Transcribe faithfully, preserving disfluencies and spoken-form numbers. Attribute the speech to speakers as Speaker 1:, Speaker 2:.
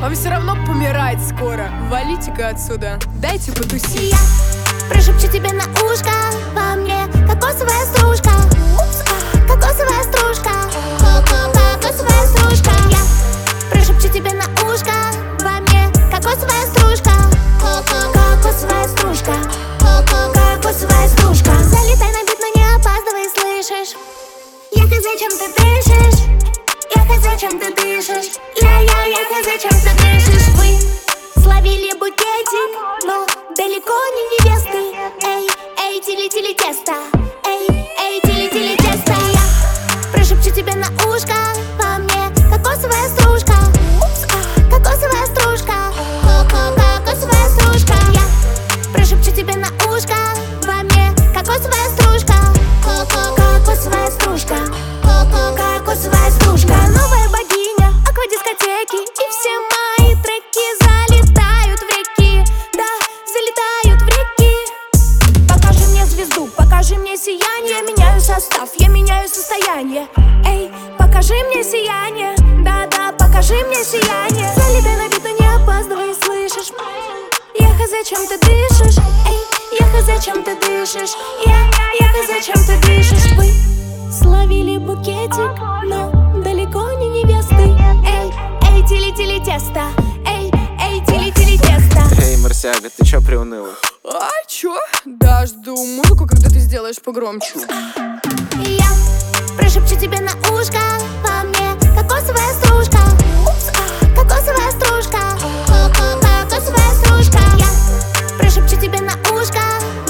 Speaker 1: Вам все равно помирать скоро. Валите-ка отсюда, дайте потусить.
Speaker 2: Я прошепчу тебе на ушко, во мне кокосовая стружка. Упс, а, кокосовая стружка. Кокосовая стружка. Я прошепчу тебе на ушко, во мне кокосовая стружка. Кокосовая стружка. Кокосовая стружка. Залетай на бит, но не опаздывай, слышишь? Я хз, чем ты дышишь. Я хз, чем ты дышишь. Я, я, я хз, чем ты дышишь. Вы словили букетик, но далеко не невесты. Эй, эй, тили-тили тесто. Эй, эй, тили-тили тесто. Я прошепчу тебе на ушко, во мне кокосовая стружка. Упс, а, кокосовая стружка. Кокосовая стружка. Я прошепчу тебе на ушко, во мне кокосовая стружка. Кокосовая стружка. Кокосовая стружка. Новая богиня аквадискотеки, и все мои треки залетают в реки. Да, залетают в реки. Покажи мне звезду, покажи мне сияние. Меняю состав, я меняю состояние. Эй, покажи мне сияние. Да-да, покажи мне сияние. Залетай на бит, но не опаздывай, слышишь? Я хз, чем ты дышишь. Эй, я хз, чем ты дышишь. Я, я хз, чем ты дышишь. Вы словили букетик, но далеко не невесты. Эй, эй, тили-тили тесто. Эй, эй, тили-тили тесто.
Speaker 3: Эй, Марсиага, ты чё приуныла?
Speaker 1: А чё? Да, жду музыку, когда ты сделаешь погромче.
Speaker 2: Я прошепчу тебе на ушко, во мне кокосовая стружка. Упс, а, кокосовая стружка. Кокосовая стружка. Я прошепчу тебе на ушко,